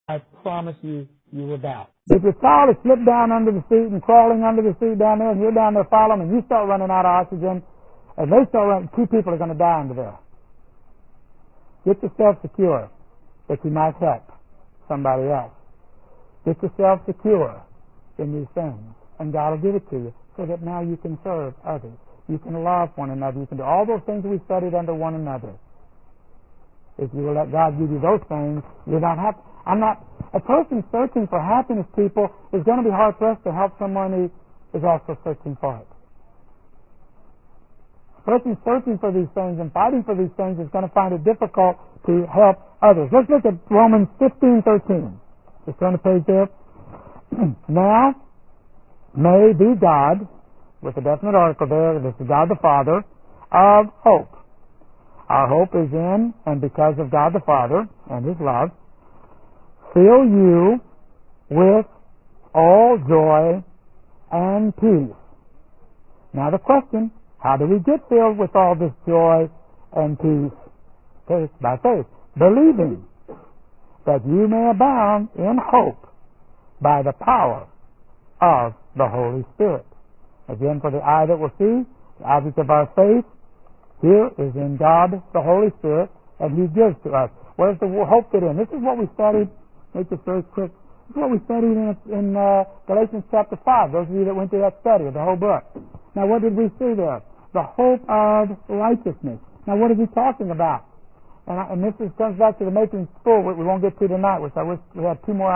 I promise you, you will doubt. If your child is slipped down under the seat and crawling under the seat down there, and you're down there following, and you start running out of oxygen, and they start running, 2 people are going to die under there. Get yourself secure that you might help somebody else. Get yourself secure in these things, and God will give it to you so that now you can serve others. You can love one another. You can do all those things we studied under one another. If you will let God give you those things, you're not happy. A person searching for happiness, people, is going to be hard-pressed to help someone who is also searching for it. A person searching for these things and fighting for these things is going to find it difficult to help others. Let's look at Romans 15:13. Just turn the page there. Now, may be God, with a definite article there, this is God the Father, of hope. Our hope is in and because of God the Father and His love, fill you with all joy and peace. Now the question, how do we get filled with all this joy and peace? Okay, by faith, believing that you may abound in hope by the power of the Holy Spirit. Again, for the eye that will see, the object of our faith here is in God, the Holy Spirit, and He gives to us. Where's the hope fit in? This is what we studied. Make this very quick. This is what we studied in Galatians chapter 5. Those of you that went through that study of the whole book. Now, what did we see there? The hope of righteousness. Now, what is he talking about? And this comes back to the making full, we won't get to tonight, which I wish we had 2 more